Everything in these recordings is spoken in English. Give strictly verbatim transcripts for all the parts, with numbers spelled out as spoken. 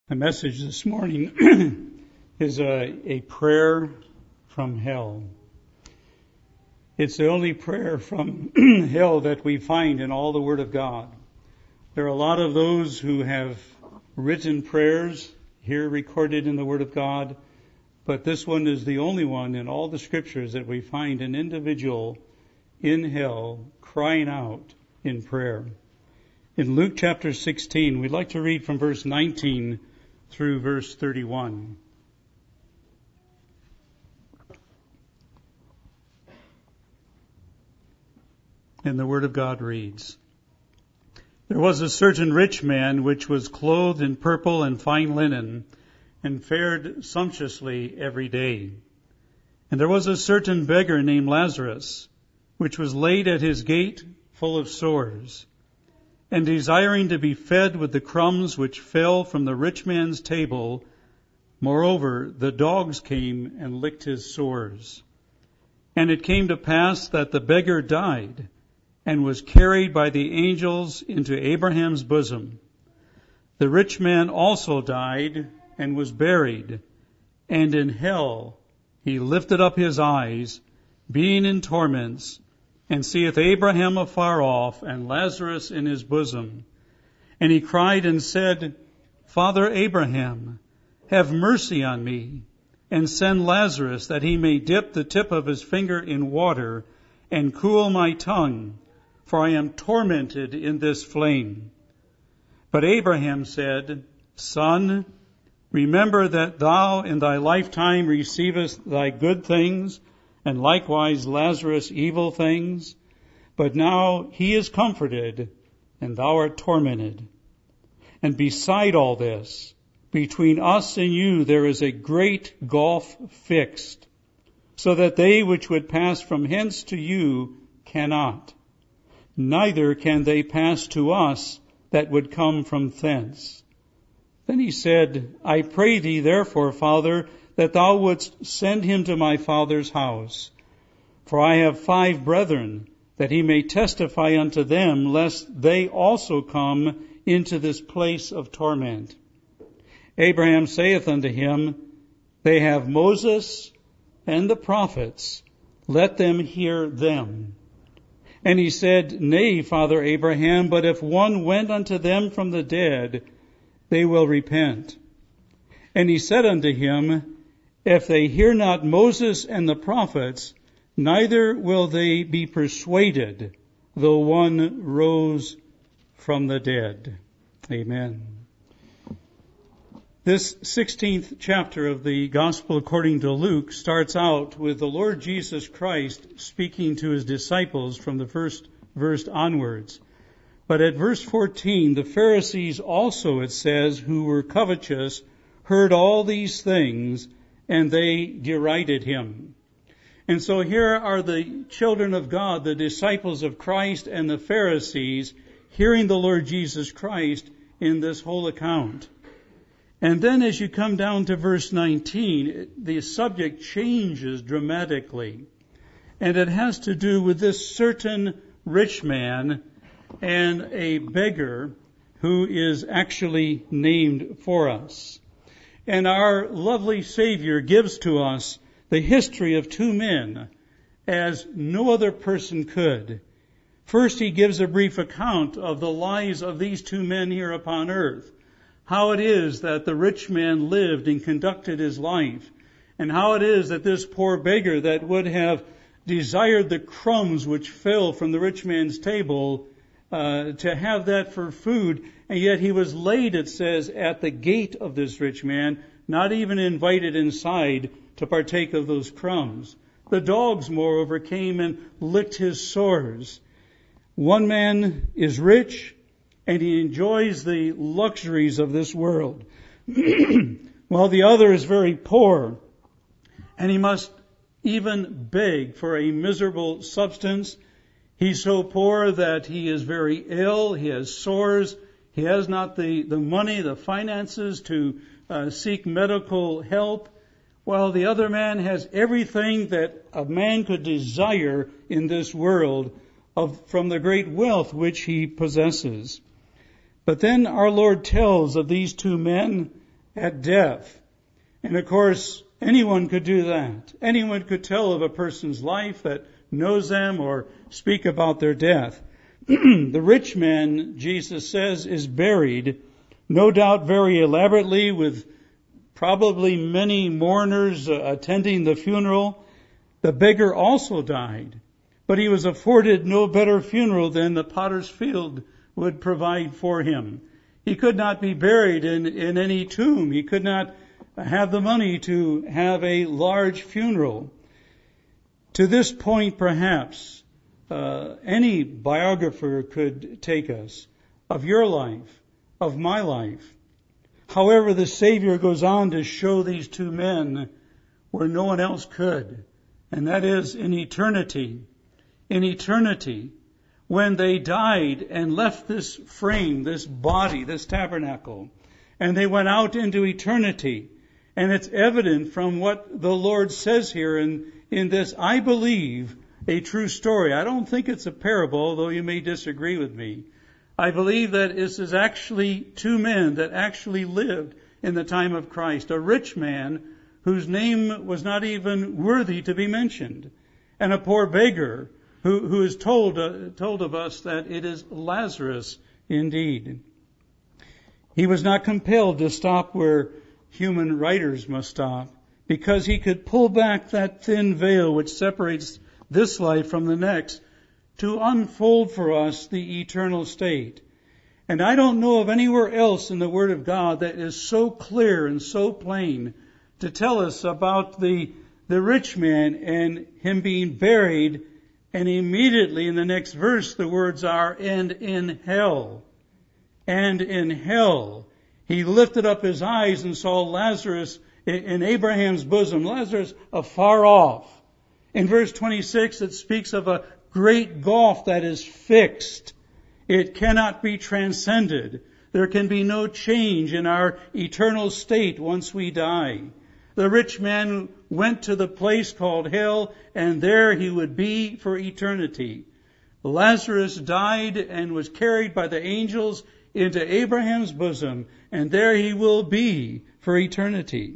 The message this morning is a, a prayer from hell. It's the only prayer from hell that we find in all the Word of God. There are a lot of those who have written prayers here recorded in the Word of God, but this one is the only one in all the Scriptures that we find an individual in hell crying out in prayer. In Luke chapter sixteen, we'd like to read from verse nineteen through verse thirty-one. And the Word of God reads, There was a certain rich man which was clothed in purple and fine linen, and fared sumptuously every day. And there was a certain beggar named Lazarus, which was laid at his gate full of sores, and desiring to be fed with the crumbs which fell from the rich man's table. Moreover, the dogs came and licked his sores. And it came to pass that the beggar died, and was carried by the angels into Abraham's bosom. The rich man also died, and was buried, and in hell he lifted up his eyes, being in torments, and seeth Abraham afar off, and Lazarus in his bosom. And he cried and said, Father Abraham, have mercy on me, and send Lazarus, that he may dip the tip of his finger in water, and cool my tongue, for I am tormented in this flame. But Abraham said, Son, remember that thou in thy lifetime receivest thy good things, and likewise Lazarus evil things. But now he is comforted, and thou art tormented. And beside all this, between us and you there is a great gulf fixed, so that they which would pass from hence to you cannot, neither can they pass to us that would come from thence. Then he said, I pray thee therefore, Father, that thou wouldst send him to my father's house. For I have five brethren, that he may testify unto them, lest they also come into this place of torment. Abraham saith unto him, They have Moses and the prophets, let them hear them. And he said, Nay, Father Abraham, but if one went unto them from the dead, they will repent. And he said unto him, If they hear not Moses and the prophets, neither will they be persuaded, though one rose from the dead. Amen. This sixteenth chapter of the Gospel according to Luke starts out with the Lord Jesus Christ speaking to his disciples from the first verse onwards. But at verse fourteen, the Pharisees also, it says, who were covetous, heard all these things, and they derided him. And so here are the children of God, the disciples of Christ, and the Pharisees hearing the Lord Jesus Christ in this whole account. And then as you come down to verse nineteen, the subject changes dramatically. And it has to do with this certain rich man and a beggar who is actually named for us. And our lovely Savior gives to us the history of two men as no other person could. First, he gives a brief account of the lives of these two men here upon earth, how it is that the rich man lived and conducted his life, and how it is that this poor beggar that would have desired the crumbs which fell from the rich man's table uh, to have that for food, and yet he was laid, it says, at the gate of this rich man, not even invited inside to partake of those crumbs. The dogs, moreover, came and licked his sores. One man is rich, and he enjoys the luxuries of this world, while the other is very poor, and he must even beg for a miserable substance. He's so poor that he is very ill, he has sores, he has not the, the money, the finances to uh, seek medical help, while the other man has everything that a man could desire in this world of, from the great wealth which he possesses. But then our Lord tells of these two men at death. And of course, anyone could do that. Anyone could tell of a person's life that knows them or speak about their death. The rich man, Jesus says, is buried, no doubt very elaborately, with probably many mourners uh, attending the funeral. The beggar also died, but he was afforded no better funeral than the potter's field would provide for him. He could not be buried in, in any tomb. He could not have the money to have a large funeral. To this point, perhaps, uh, any biographer could take us of your life, of my life. However, the Savior goes on to show these two men where no one else could, and that is in eternity. In eternity, when they died and left this frame, this body, this tabernacle, and they went out into eternity. And it's evident from what the Lord says here in, in this, I believe, a true story. I don't think it's a parable, though you may disagree with me. I believe that this is actually two men that actually lived in the time of Christ. A rich man whose name was not even worthy to be mentioned, and a poor beggar who, who is told, uh, told of us that it is Lazarus indeed. He was not compelled to stop where human writers must stop, because he could pull back that thin veil which separates this life from the next to unfold for us the eternal state. And I don't know of anywhere else in the Word of God that is so clear and so plain to tell us about the, the rich man and him being buried, and immediately in the next verse the words are, and in hell. And in hell. He lifted up his eyes and saw Lazarus in Abraham's bosom, Lazarus afar off. In verse twenty-six, it speaks of a great gulf that is fixed. It cannot be transcended. There can be no change in our eternal state once we die. The rich man went to the place called hell, and there he would be for eternity. Lazarus died and was carried by the angels into Abraham's bosom, and there he will be for eternity.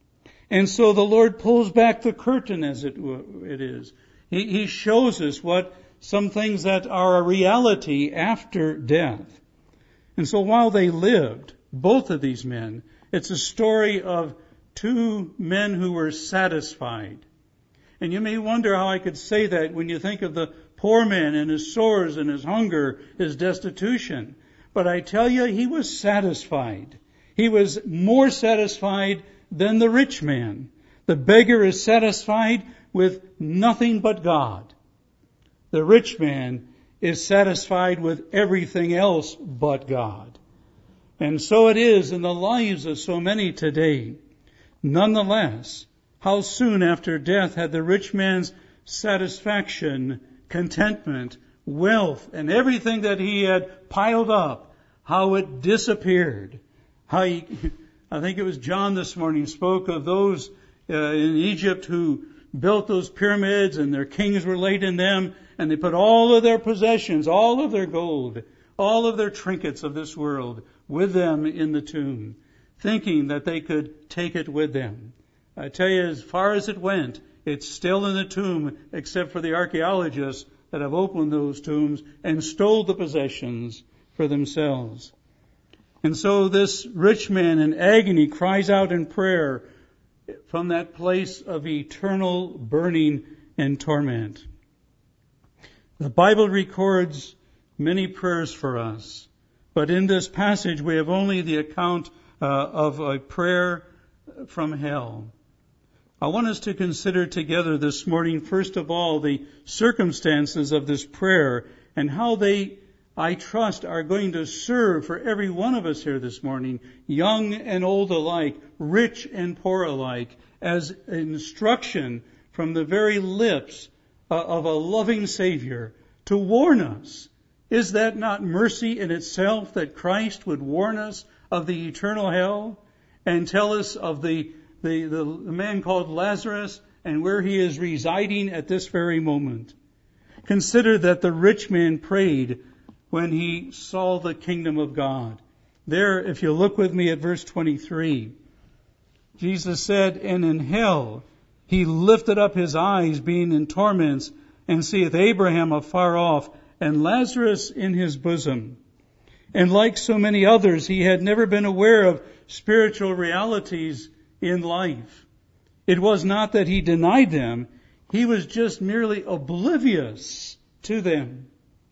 And so the Lord pulls back the curtain, as it, it is. He, he shows us what some things that are a reality after death. And so while they lived, both of these men, it's a story of two men who were satisfied. And you may wonder how I could say that when you think of the poor man and his sores and his hunger, his destitution. But I tell you, he was satisfied. He was more satisfied than the rich man. The beggar is satisfied with nothing but God. The rich man is satisfied with everything else but God. And so it is in the lives of so many today. Nonetheless, how soon after death had the rich man's satisfaction, contentment, wealth, and everything that he had piled up, how it disappeared. How he, I think it was John this morning spoke of those uh, in Egypt who built those pyramids and their kings were laid in them, and they put all of their possessions, all of their gold, all of their trinkets of this world with them in the tomb, thinking that they could take it with them. I tell you, as far as it went, it's still in the tomb, except for the archaeologists that have opened those tombs and stole the possessions for themselves. And so this rich man in agony cries out in prayer from that place of eternal burning and torment. The Bible records many prayers for us, but in this passage we have only the account uh, of a prayer from hell. I want us to consider together this morning, first of all, the circumstances of this prayer and how they, I trust, are going to serve for every one of us here this morning, young and old alike, rich and poor alike, as instruction from the very lips of a loving Savior to warn us. Is that not mercy in itself that Christ would warn us of the eternal hell and tell us of the The, the, the man called Lazarus and where he is residing at this very moment? Consider that the rich man prayed when he saw the kingdom of God. There, if you look with me at verse twenty-three, Jesus said, and in hell he lifted up his eyes, being in torments, and seeth Abraham afar off, and Lazarus in his bosom. And like so many others, he had never been aware of spiritual realities in life. It was not that he denied them, he was just merely oblivious to them.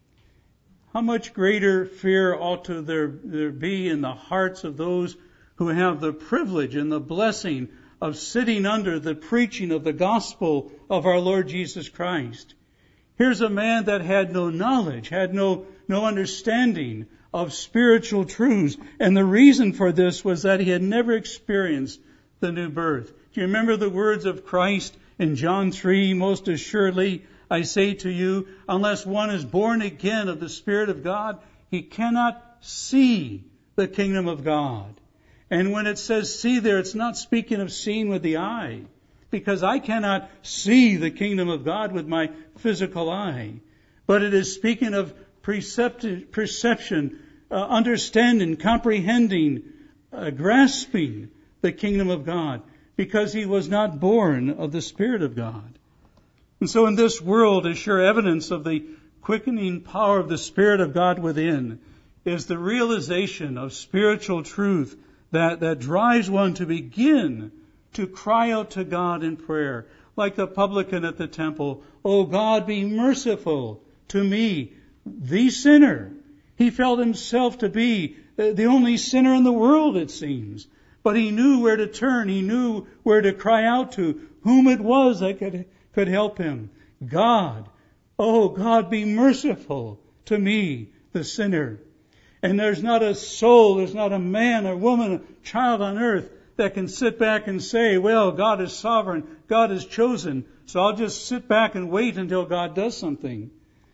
How much greater fear ought to there, there be in the hearts of those who have the privilege and the blessing of sitting under the preaching of the gospel of our Lord Jesus Christ. Here's a man that had no knowledge, had no, no understanding of spiritual truths. And the reason for this was that he had never experienced the new birth. Do you remember the words of Christ in John three? Most assuredly, I say to you, unless one is born again of the Spirit of God, he cannot see the kingdom of God. And when it says see there, it's not speaking of seeing with the eye, because I cannot see the kingdom of God with my physical eye. But it is speaking of percept- perception, uh, understanding, comprehending, uh, grasping the kingdom of God, because he was not born of the Spirit of God. And so in this world, a sure evidence of the quickening power of the Spirit of God within is the realization of spiritual truth that, that drives one to begin to cry out to God in prayer, like the publican at the temple. "O God, be merciful to me, the sinner." He felt himself to be the only sinner in the world, it seems. But he knew where to turn. He knew where to cry out to, whom it was that could, could help him. God, oh God, be merciful to me, the sinner. And there's not a soul, there's not a man or woman, a child on earth that can sit back and say, well, God is sovereign, God is chosen, so I'll just sit back and wait until God does something.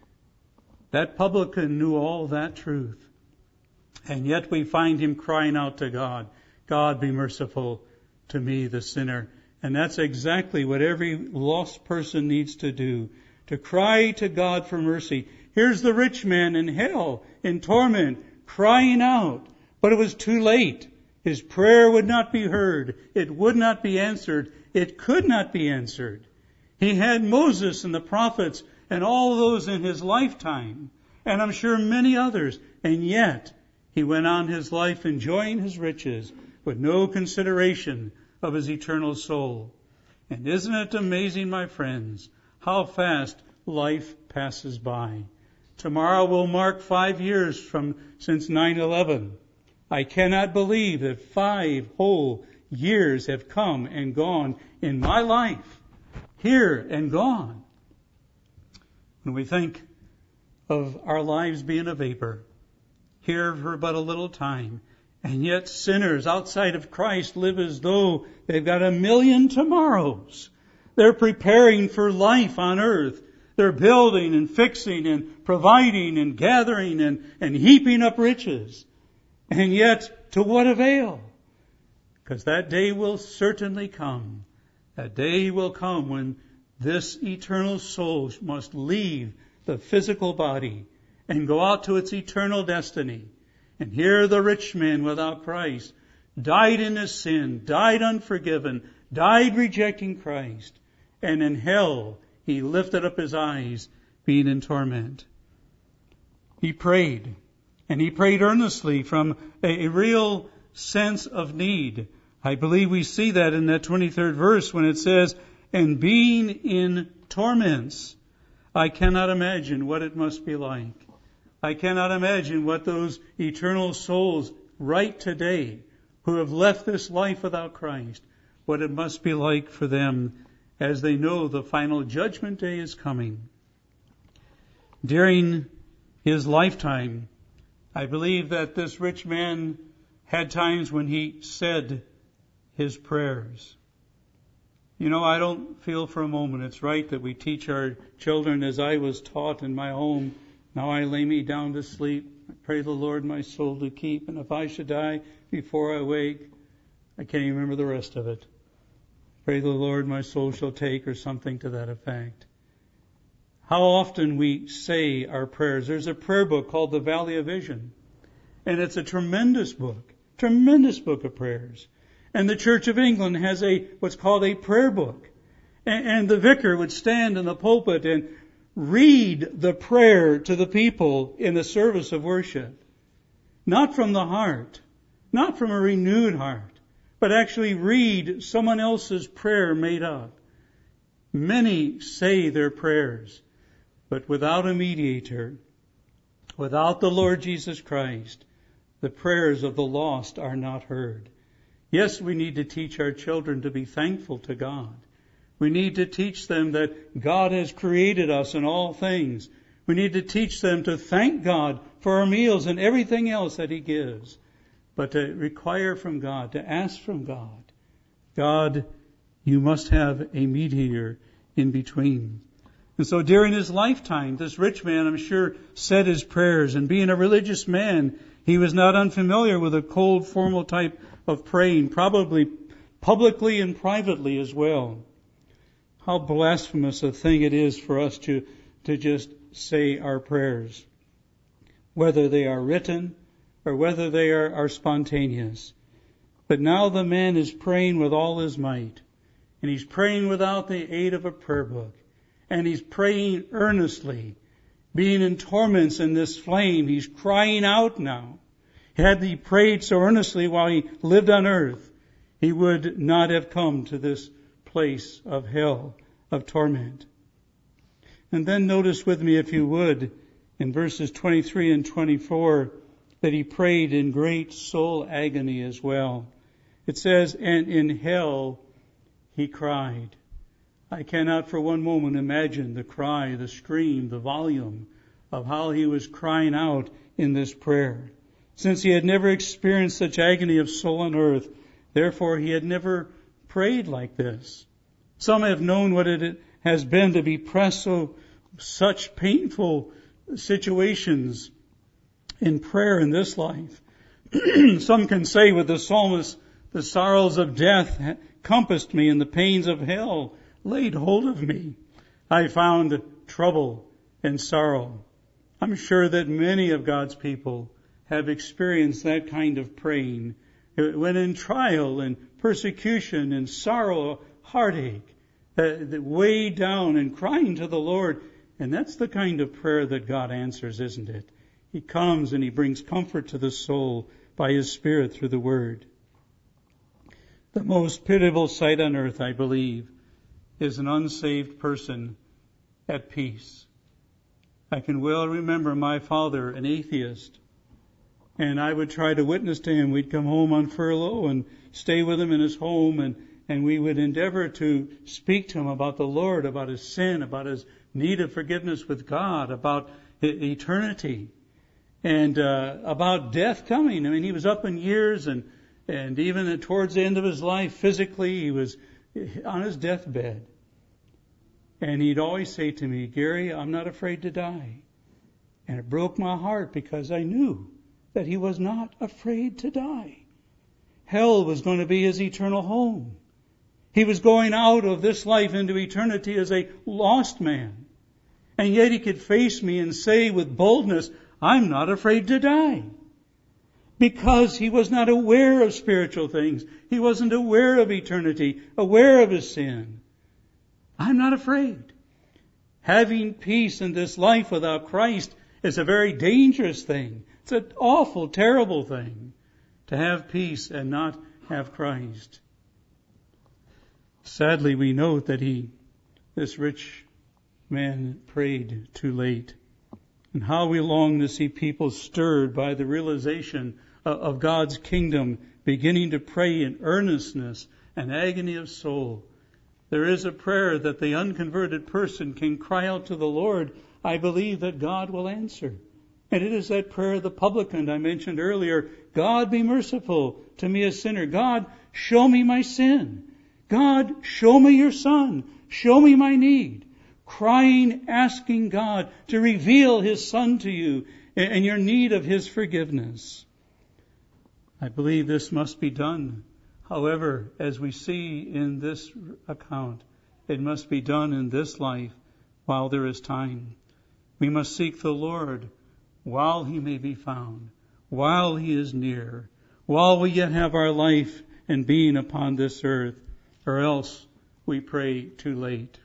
That publican knew all that truth. And yet we find him crying out to God, God, be merciful to me, the sinner. And that's exactly what every lost person needs to do, to cry to God for mercy. Here's the rich man in hell, in torment, crying out. But it was too late. His prayer would not be heard. It would not be answered. It could not be answered. He had Moses and the prophets and all those in his lifetime, and I'm sure many others. And yet, he went on his life enjoying his riches with no consideration of his eternal soul. And isn't it amazing, my friends, how fast life passes by? Tomorrow will mark five years from since nine eleven. I cannot believe that five whole years have come and gone in my life, here and gone. When we think of our lives being a vapor, here for but a little time, and yet sinners outside of Christ live as though they've got a million tomorrows. They're preparing for life on earth. They're building and fixing and providing and gathering and, and heaping up riches. And yet, to what avail? Because that day will certainly come. That day will come when this eternal soul must leave the physical body and go out to its eternal destiny. And here the rich man without Christ died in his sin, died unforgiven, died rejecting Christ. And in hell, he lifted up his eyes, being in torment. He prayed, and he prayed earnestly from a, a real sense of need. I believe we see that in that twenty-third verse when it says, and being in torments. I cannot imagine what it must be like. I cannot imagine what those eternal souls right today who have left this life without Christ, what it must be like for them as they know the final judgment day is coming. During his lifetime, I believe that this rich man had times when he said his prayers. You know, I don't feel for a moment it's right that we teach our children as I was taught in my home. Now I lay me down to sleep. I pray the Lord my soul to keep. And if I should die before I wake, I can't even remember the rest of it. Pray the Lord my soul shall take, or something to that effect. How often we say our prayers. There's a prayer book called The Valley of Vision. And it's a tremendous book. Tremendous book of prayers. And the Church of England has a what's called a prayer book. And, and the vicar would stand in the pulpit and read the prayer to the people in the service of worship. Not from the heart, not from a renewed heart, but actually read someone else's prayer made up. Many say their prayers, but without a mediator, without the Lord Jesus Christ, the prayers of the lost are not heard. Yes, we need to teach our children to be thankful to God. We need to teach them that God has created us in all things. We need to teach them to thank God for our meals and everything else that He gives. But to require from God, to ask from God, God, you must have a mediator in between. And so during his lifetime, this rich man, I'm sure, said his prayers. And being a religious man, he was not unfamiliar with a cold, formal type of praying, probably publicly and privately as well. How blasphemous a thing it is for us to, to just say our prayers, whether they are written or whether they are, are spontaneous. But now the man is praying with all his might, and he's praying without the aid of a prayer book, and he's praying earnestly, being in torments in this flame. He's crying out now. Had he prayed so earnestly while he lived on earth, he would not have come to this place of hell, of torment. And then notice with me, if you would, in verses twenty-three and twenty-four, that he prayed in great soul agony as well. It says, and in hell he cried. I cannot for one moment imagine the cry, the scream, the volume of how he was crying out in this prayer. Since he had never experienced such agony of soul on earth, therefore he had never prayed like this. Some have known what it has been to be pressed so such painful situations in prayer in this life. Some can say with the psalmist, the sorrows of death compassed me and the pains of hell laid hold of me. I found trouble and sorrow. I'm sure that many of God's people have experienced that kind of praying when in trial and persecution and sorrow, heartache, that, that weighed down and crying to the Lord. And that's the kind of prayer that God answers, isn't it? He comes and He brings comfort to the soul by His Spirit through the Word. The most pitiable sight on earth, I believe, is an unsaved person at peace. I can well remember my father, an atheist, and I would try to witness to him. We'd come home on furlough and stay with him in his home, and, and we would endeavor to speak to him about the Lord, about his sin, about his need of forgiveness with God, about eternity, and uh, about death coming. I mean, he was up in years, and and even towards the end of his life, physically, he was on his deathbed. And he'd always say to me, Gary, I'm not afraid to die. And it broke my heart because I knew that he was not afraid to die. Hell was going to be his eternal home. He was going out of this life into eternity as a lost man. And yet he could face me and say with boldness, I'm not afraid to die. Because he was not aware of spiritual things. He wasn't aware of eternity, aware of his sin. I'm not afraid. Having peace in this life without Christ is a very dangerous thing. It's an awful, terrible thing to have peace and not have Christ. Sadly, we note that he, this rich man, prayed too late. And how we long to see people stirred by the realization of God's kingdom, beginning to pray in earnestness and agony of soul. There is a prayer that the unconverted person can cry out to the Lord. I believe that God will answer. And it is that prayer of the publican I mentioned earlier. God, be merciful to me, a sinner. God, show me my sin. God, show me your Son. Show me my need. Crying, asking God to reveal His Son to you and your need of His forgiveness. I believe this must be done. However, as we see in this account, it must be done in this life while there is time. We must seek the Lord while He may be found, while He is near, while we yet have our life and being upon this earth, or else we pray too late.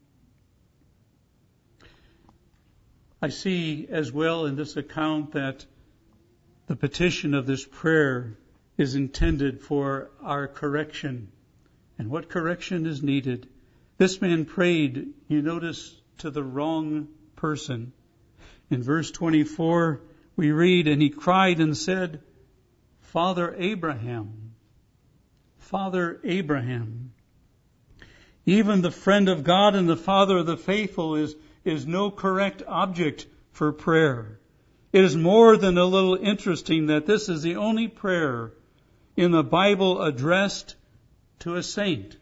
I see as well in this account that the petition of this prayer is intended for our correction. And what correction is needed? This man prayed, you notice, to the wrong person. In verse twenty-four, we read, and he cried and said, Father Abraham, Father Abraham. Even the friend of God and the father of the faithful is, is no correct object for prayer. It is more than a little interesting that this is the only prayer in the Bible addressed to a saint.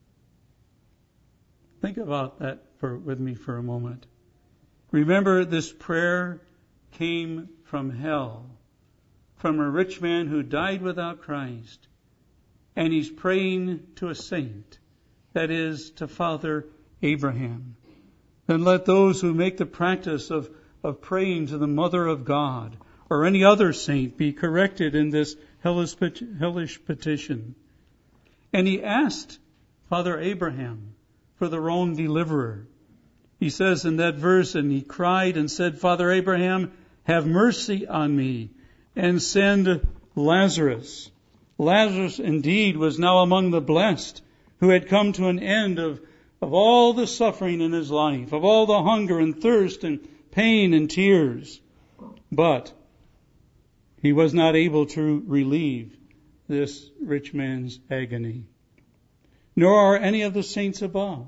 Think about that for, with me for a moment. Remember, this prayer came from hell, from a rich man who died without Christ, and he's praying to a saint, that is, to Father Abraham. Then let those who make the practice of, of praying to the Mother of God or any other saint be corrected in this hellish, hellish petition. And he asked Father Abraham for the wrong deliverer. He says in that verse, and he cried and said, Father Abraham, have mercy on me and send Lazarus. Lazarus indeed was now among the blessed, who had come to an end of, of all the suffering in his life, of all the hunger and thirst and pain and tears. But he was not able to relieve this rich man's agony. Nor are any of the saints above.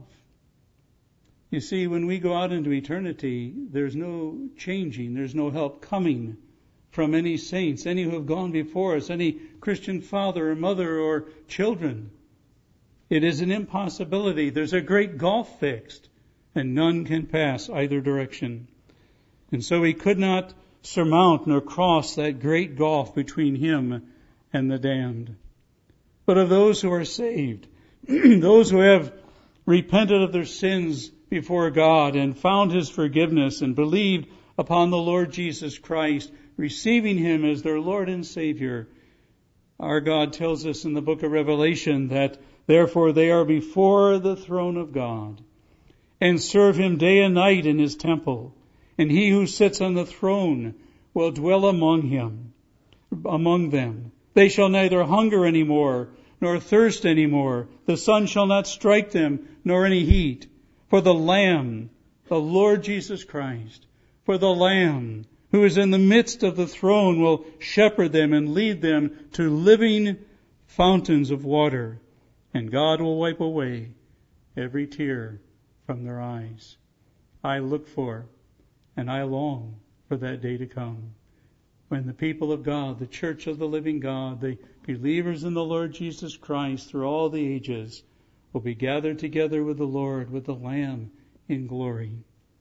You see, when we go out into eternity, there's no changing, there's no help coming from any saints, any who have gone before us, any Christian father or mother or children. It is an impossibility. There's a great gulf fixed, and none can pass either direction. And so he could not surmount nor cross that great gulf between him and the damned. But of those who are saved, those who have repented of their sins before God and found His forgiveness and believed upon the Lord Jesus Christ, receiving Him as their Lord and Savior, our God tells us in the book of Revelation that therefore they are before the throne of God and serve Him day and night in His temple. And He who sits on the throne will dwell among him, among them. They shall neither hunger any more, nor thirst any more. The sun shall not strike them, nor any heat. For the Lamb, the Lord Jesus Christ, for the Lamb who is in the midst of the throne will shepherd them and lead them to living fountains of water. And God will wipe away every tear from their eyes. I look for and I long for that day to come, when the people of God, the church of the living God, the believers in the Lord Jesus Christ through all the ages, will be gathered together with the Lord, with the Lamb in glory.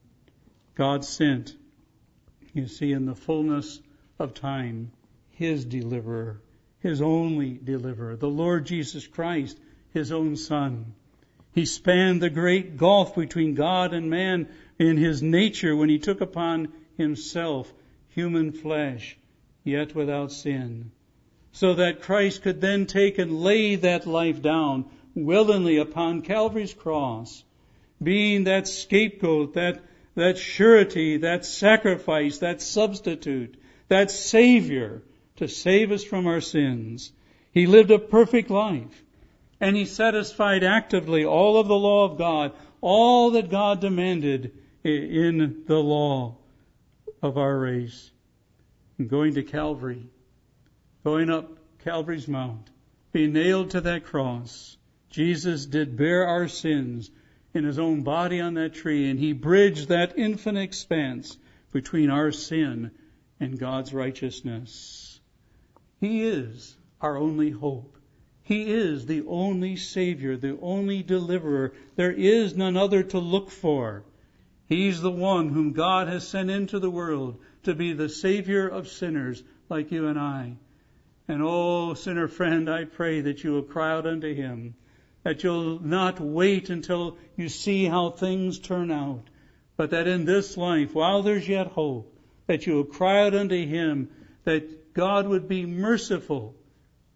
God sent, you see, in the fullness of time, His deliverer, His only deliverer, the Lord Jesus Christ, His own Son. He spanned the great gulf between God and man in His nature when He took upon Himself human flesh, yet without sin, so that Christ could then take and lay that life down willingly upon Calvary's cross, being that scapegoat, that, that surety, that sacrifice, that substitute, that Savior to save us from our sins. He lived a perfect life, and He satisfied actively all of the law of God, all that God demanded in the law of our race. And going to Calvary, going up Calvary's Mount, being nailed to that cross, Jesus did bear our sins in His own body on that tree, and He bridged that infinite expanse between our sin and God's righteousness. He is our only hope. He is the only Savior, the only deliverer. There is none other to look for. He's the one whom God has sent into the world to be the Savior of sinners like you and I. And oh, sinner friend, I pray that you will cry out unto Him, that you'll not wait until you see how things turn out, but that in this life, while there's yet hope, that you will cry out unto Him, that God would be merciful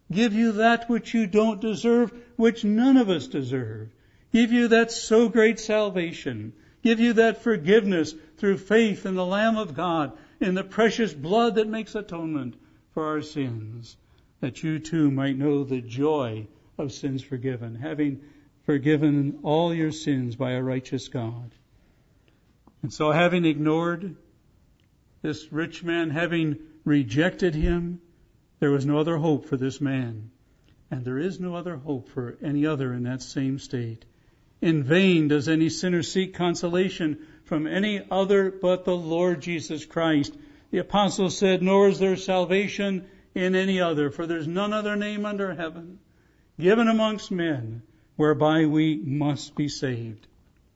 give you that which you don't deserve, which none of us deserve, give you that so great salvation, give you that forgiveness through faith in the Lamb of God, in the precious blood that makes atonement for our sins, that you too might know the joy of sins forgiven, having forgiven all your sins by a righteous God. And so having ignored this rich man, having rejected him, there was no other hope for this man. And there is no other hope for any other in that same state. In vain does any sinner seek consolation from any other but the Lord Jesus Christ. The apostle said, nor is there salvation in any other, for there's none other name under heaven given amongst men whereby we must be saved.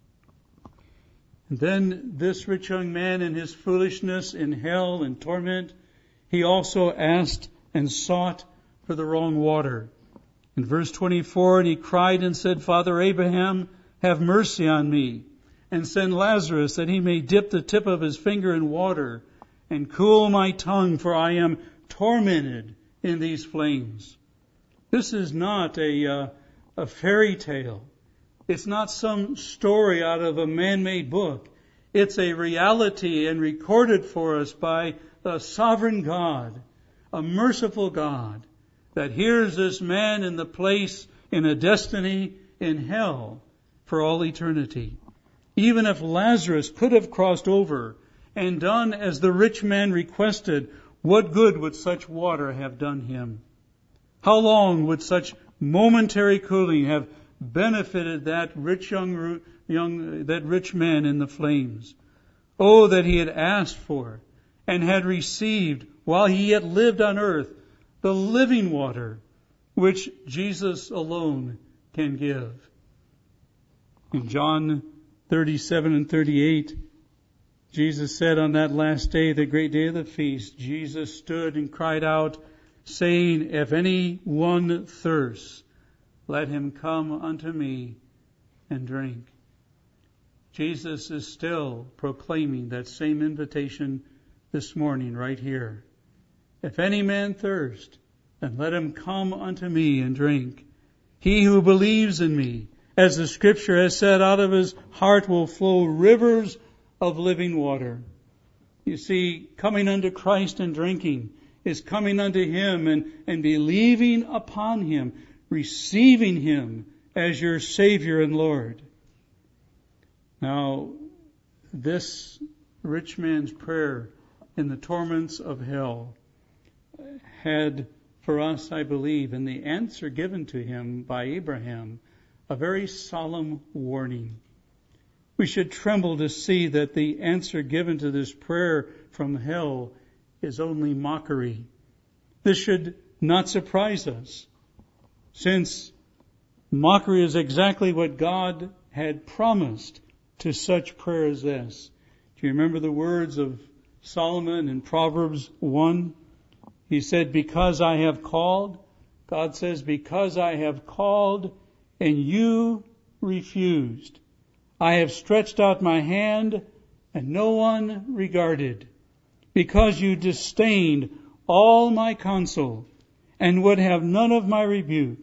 And then this rich young man in his foolishness in hell and torment, he also asked and sought for the wrong water. In verse twenty-four, and he cried and said, Father Abraham, have mercy on me, and send Lazarus that he may dip the tip of his finger in water and cool my tongue, for I am tormented in these flames. This is not a, uh, a fairy tale. It's not some story out of a man-made book. It's a reality and recorded for us by the sovereign God, a merciful God, that hears this man in the place, in a destiny in hell for all eternity. Even if Lazarus could have crossed over and done as the rich man requested, what good would such water have done him? How long would such momentary cooling have benefited that rich young, young, that rich man in the flames? Oh, that he had asked for and had received while he yet lived on earth the living water which Jesus alone can give. In John thirty-seven and thirty-eight, Jesus said on that last day, the great day of the feast, Jesus stood and cried out, saying, if any one thirsts, let him come unto me and drink. Jesus is still proclaiming that same invitation this morning right here. If any man thirst, then let him come unto me and drink. He who believes in me, as the scripture has said, out of his heart will flow rivers of living water. You see, coming unto Christ and drinking is coming unto him and, and believing upon him, receiving him as your Savior and Lord. Now, this rich man's prayer in the torments of hell had for us, I believe, in the answer given to him by Abraham, a very solemn warning. We should tremble to see that the answer given to this prayer from hell is only mockery. This should not surprise us, since mockery is exactly what God had promised to such prayer as this. Do you remember the words of Solomon in Proverbs one? He said, because I have called, God says, because I have called and you refused. I have stretched out my hand and no one regarded. Because you disdained all my counsel and would have none of my rebuke,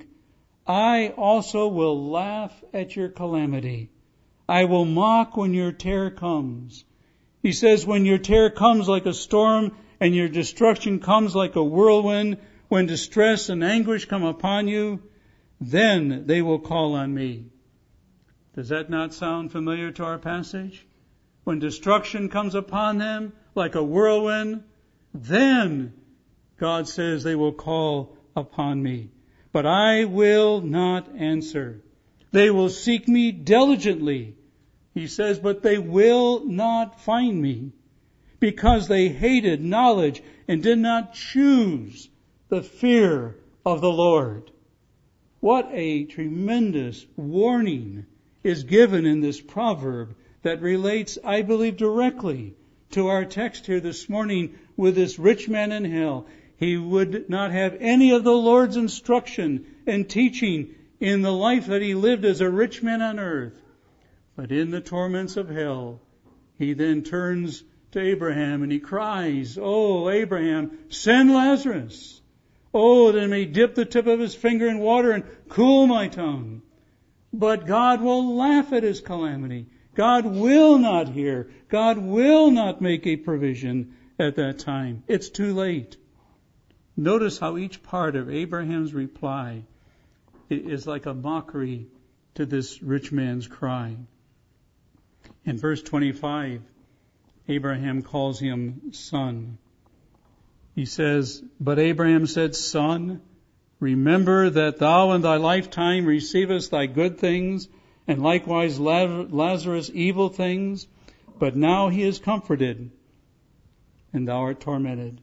I also will laugh at your calamity. I will mock when your terror comes. He says, when your terror comes like a storm and your destruction comes like a whirlwind, when distress and anguish come upon you, then they will call on me. Does that not sound familiar to our passage? When destruction comes upon them like a whirlwind, then God says they will call upon me. But I will not answer. They will seek me diligently. He says, but they will not find me, because they hated knowledge and did not choose the fear of the Lord. What a tremendous warning is given in this proverb that relates, I believe, directly to our text here this morning with this rich man in hell. He would not have any of the Lord's instruction and teaching in the life that he lived as a rich man on earth. But in the torments of hell, he then turns to Abraham and he cries, oh, Abraham, send Lazarus. Oh, that it may dip the tip of his finger in water and cool my tongue. But God will laugh at his calamity. God will not hear. God will not make a provision at that time. It's too late. Notice how each part of Abraham's reply is like a mockery to this rich man's cry. In verse twenty-five, Abraham calls him son. He says, "But Abraham said, Son, remember that thou in thy lifetime receivest thy good things, and likewise Lazarus evil things, but now he is comforted, and thou art tormented."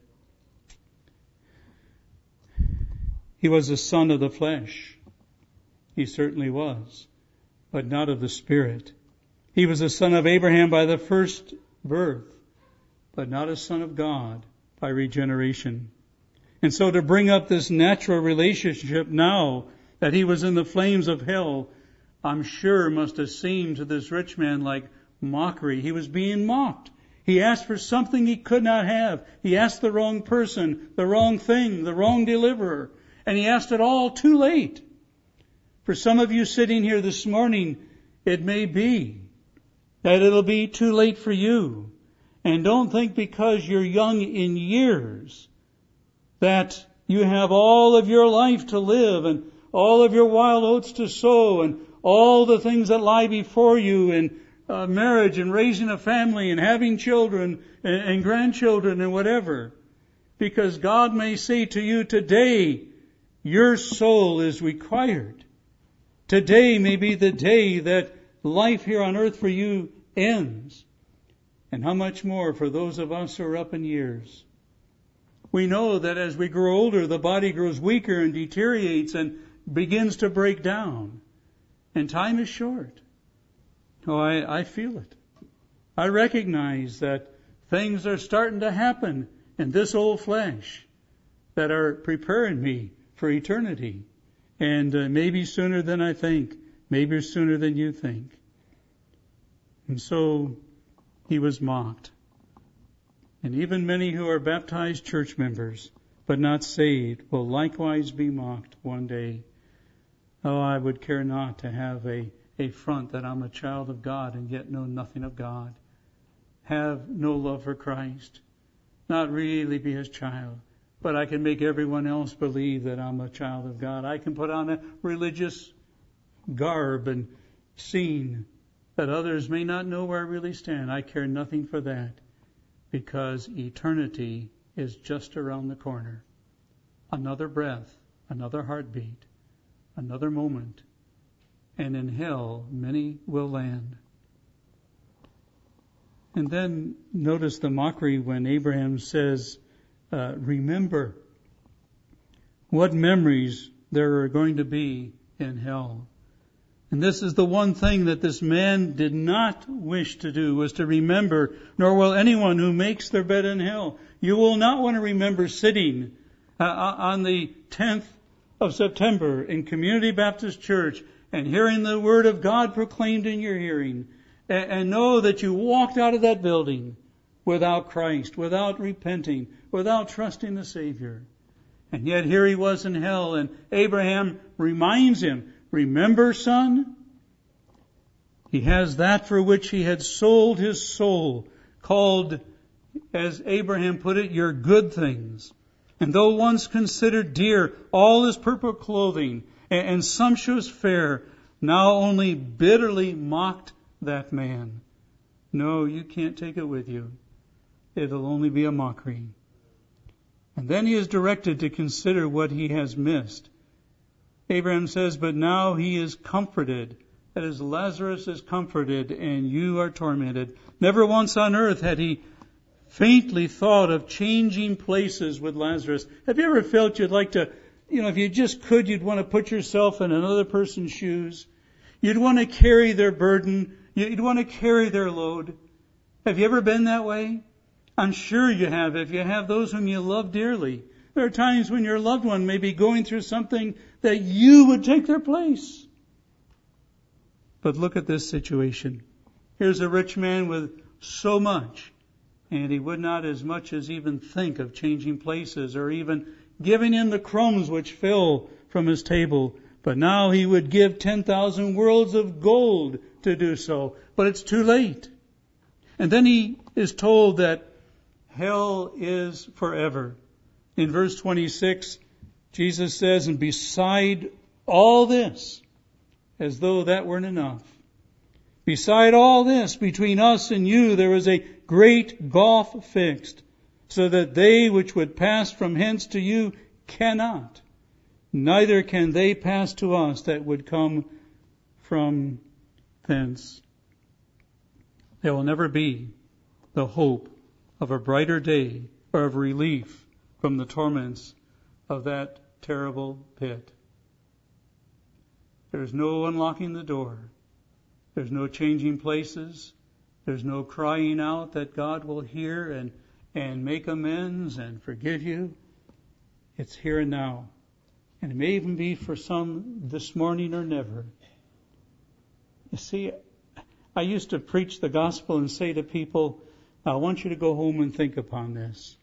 He was a son of the flesh. He certainly was, but not of the Spirit. He was a son of Abraham by the first birth, but not a son of God by regeneration. And so to bring up this natural relationship now that he was in the flames of hell, I'm sure must have seemed to this rich man like mockery. He was being mocked. He asked for something he could not have. He asked the wrong person, the wrong thing, the wrong deliverer. And he asked it all too late. For some of you sitting here this morning, it may be that it'll be too late for you. And don't think because you're young in years that you have all of your life to live and all of your wild oats to sow and all the things that lie before you in uh, marriage and raising a family and having children and, and grandchildren and whatever. Because God may say to you today, your soul is required. Today may be the day that life here on earth for you ends. And how much more for those of us who are up in years. We know that as we grow older, the body grows weaker and deteriorates and begins to break down. And time is short. Oh, I, I feel it. I recognize that things are starting to happen in this old flesh that are preparing me for eternity. And uh, maybe sooner than I think. Maybe sooner than you think. And so he was mocked. And even many who are baptized church members, but not saved, will likewise be mocked one day. Oh, I would care not to have a, a front that I'm a child of God and yet know nothing of God. Have no love for Christ. Not really be his child. But I can make everyone else believe that I'm a child of God. I can put on a religious garb and scene that others may not know where I really stand. I care nothing for that, because eternity is just around the corner. Another breath, another heartbeat, another moment, and in hell many will land. And then notice the mockery when Abraham says, uh, remember what memories there are going to be in hell. And this is the one thing that this man did not wish to do, was to remember, nor will anyone who makes their bed in hell. You will not want to remember sitting uh, on the tenth of September in Community Baptist Church and hearing the Word of God proclaimed in your hearing, and, and know that you walked out of that building without Christ, without repenting, without trusting the Savior. And yet here he was in hell, and Abraham reminds him, remember, son? He has that for which he had sold his soul, called, as Abraham put it, your good things. And though once considered dear, all his purple clothing and, and sumptuous fare, now only bitterly mocked that man. No, you can't take it with you. It'll only be a mockery. And then he is directed to consider what he has missed. Abraham says, but now he is comforted. That is, Lazarus is comforted and you are tormented. Never once on earth had he faintly thought of changing places with Lazarus. Have you ever felt you'd like to, you know, if you just could, you'd want to put yourself in another person's shoes? You'd want to carry their burden. You'd want to carry their load. Have you ever been that way? I'm sure you have, if you have those whom you love dearly. There are times when your loved one may be going through something that you would take their place. But look at this situation. Here's a rich man with so much, and he would not as much as even think of changing places or even giving him the crumbs which fell from his table. But now he would give ten thousand worlds of gold to do so. But it's too late. And then he is told that hell is forever. In verse twenty-six, Jesus says, and beside all this, as though that weren't enough, beside all this, between us and you, there is a great gulf fixed, so that they which would pass from hence to you cannot, neither can they pass to us that would come from thence. There will never be the hope of a brighter day or of relief from the torments of that terrible pit. There's no unlocking the door. There's no changing places. There's no crying out that God will hear and, and make amends and forgive you. It's here and now. And it may even be for some this morning or never. You see, I used to preach the gospel and say to people, I want you to go home and think upon this.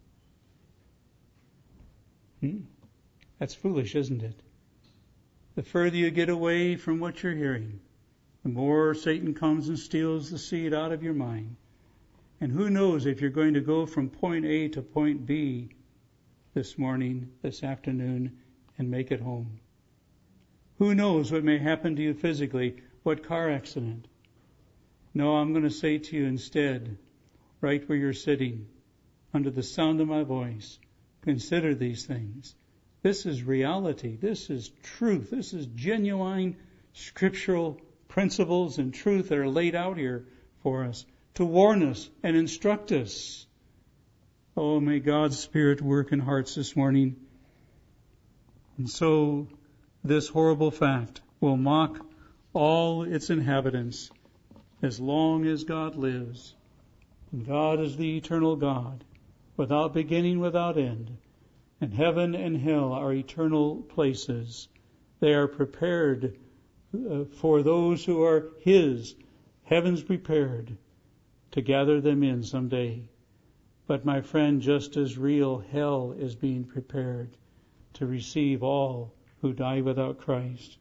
Hmm? That's foolish, isn't it? The further you get away from what you're hearing, the more Satan comes and steals the seed out of your mind. And who knows if you're going to go from point A to point B this morning, this afternoon, and make it home. Who knows what may happen to you physically, what car accident. No, I'm going to say to you instead, right where you're sitting, under the sound of my voice, consider these things. This is reality. This is truth. This is genuine scriptural principles and truth that are laid out here for us to warn us and instruct us. Oh, may God's Spirit work in hearts this morning. And so this horrible fact will mock all its inhabitants as long as God lives. And God is the eternal God, without beginning, without end. And heaven and hell are eternal places. They are prepared uh, for those who are His. Heaven's prepared to gather them in someday. But my friend, just as real, hell is being prepared to receive all who die without Christ.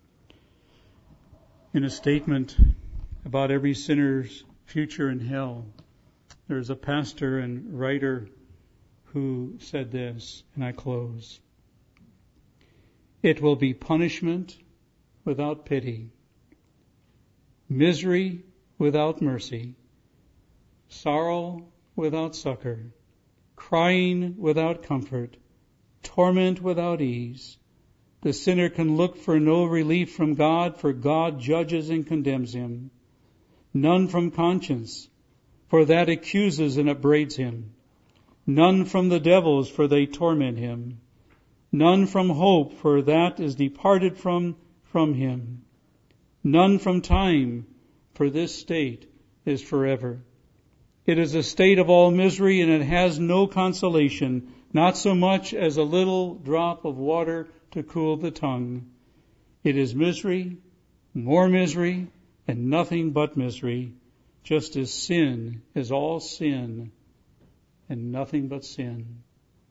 In a statement about every sinner's future in hell, there's a pastor and writer who said this, and I close. It will be punishment without pity, misery without mercy, sorrow without succor, crying without comfort, torment without ease. The sinner can look for no relief from God, for God judges and condemns him. None from conscience, for that accuses and upbraids him. None from the devils, for they torment him. None from hope, for that is departed from, from him. None from time, for this state is forever. It is a state of all misery, and it has no consolation, not so much as a little drop of water to cool the tongue. It is misery, more misery, and nothing but misery, just as sin is all sin and nothing but sin.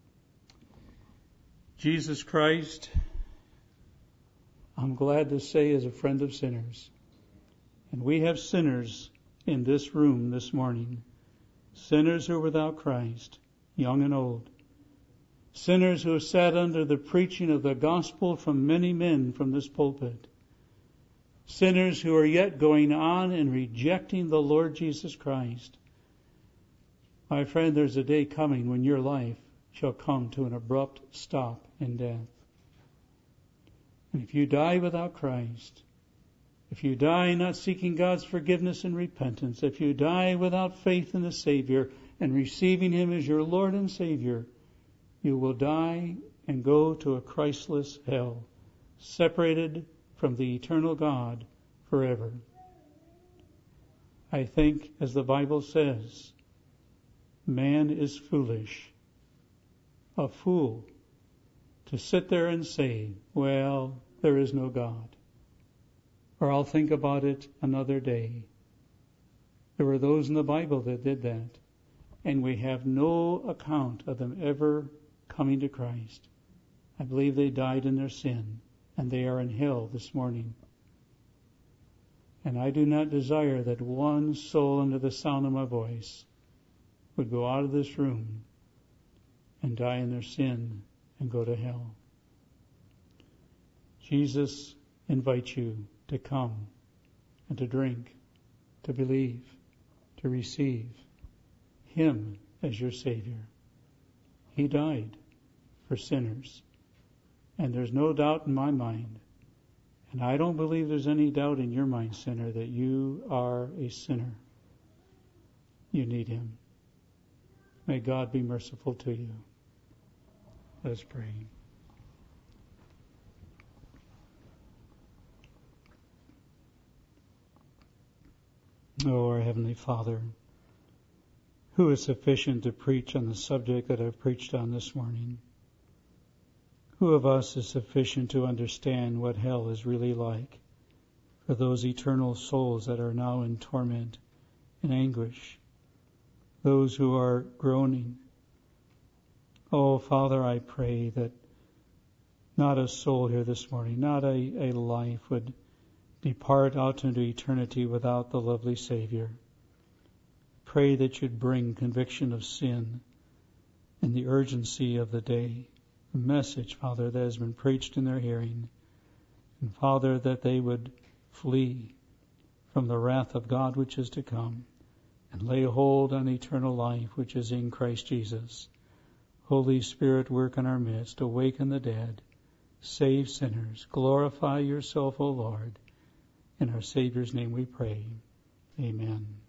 Jesus Christ, I'm glad to say, is a friend of sinners. And we have sinners in this room this morning. Sinners who are without Christ, young and old. Sinners who have sat under the preaching of the gospel from many men from this pulpit. Sinners who are yet going on and rejecting the Lord Jesus Christ. My friend, there's a day coming when your life shall come to an abrupt stop in death. And if you die without Christ, if you die not seeking God's forgiveness and repentance, if you die without faith in the Savior and receiving Him as your Lord and Savior, you will die and go to a Christless hell, separated from the eternal God forever. I think, as the Bible says, man is foolish, a fool, to sit there and say, well, there is no God. Or I'll think about it another day. There were those in the Bible that did that, and we have no account of them ever coming to Christ. I believe they died in their sin, and they are in hell this morning. And I do not desire that one soul under the sound of my voice would go out of this room and die in their sin and go to hell. Jesus invites you to come and to drink, to believe, to receive Him as your Savior. He died for sinners. And there's no doubt in my mind, and I don't believe there's any doubt in your mind, sinner, that you are a sinner. You need Him. May God be merciful to you. Let's pray. Oh, our Heavenly Father, who is sufficient to preach on the subject that I've preached on this morning? Who of us is sufficient to understand what hell is really like for those eternal souls that are now in torment and anguish, those who are groaning? Oh, Father, I pray that not a soul here this morning, not a, a life would depart out into eternity without the lovely Savior. Pray that you'd bring conviction of sin and the urgency of the day. A message, Father, that has been preached in their hearing. And Father, that they would flee from the wrath of God which is to come and lay hold on eternal life which is in Christ Jesus. Holy Spirit, work in our midst, awaken the dead, save sinners, glorify yourself, O Lord. In our Savior's name we pray. Amen.